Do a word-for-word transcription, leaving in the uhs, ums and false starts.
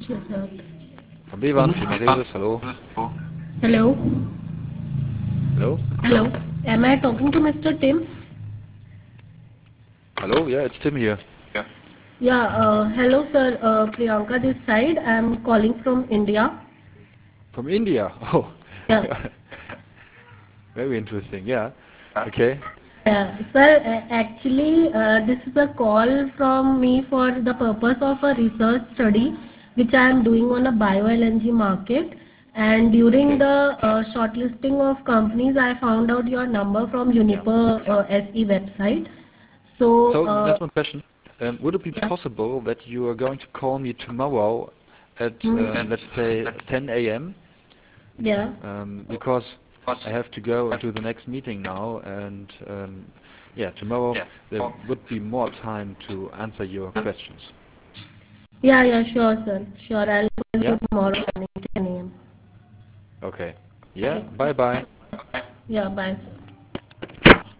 Bevan, Firma Resis, hallo. Hello. Hello? Hello. Am I talking to Mister Tim? Hello? Yeah, it's Tim here. Yeah. Uh, hello, sir. Uh, Priyanka this side. I'm calling from India. From India. Oh, Yeah. very interesting. Yeah. Okay. Yeah, sir. Uh, actually, uh, this is a call from me for the purpose of a research study which I am doing on a bio-L N G market. And during Okay. the uh, shortlisting of companies, I found out your number from Yeah. Uniper uh, S E website. So, So uh, that's one question. Um, would it be yeah. possible that you are going to call me tomorrow at, Hmm. um, let's say, ten a m? Yeah. Um, because I have to go into the next meeting now, and um, yeah, tomorrow there would be more time to answer your questions. Yeah, yeah, sure, sir. Sure, I'll call you Yeah? tomorrow morning ten a m. Okay. Yeah. Okay. Bye bye. Yeah, bye, sir.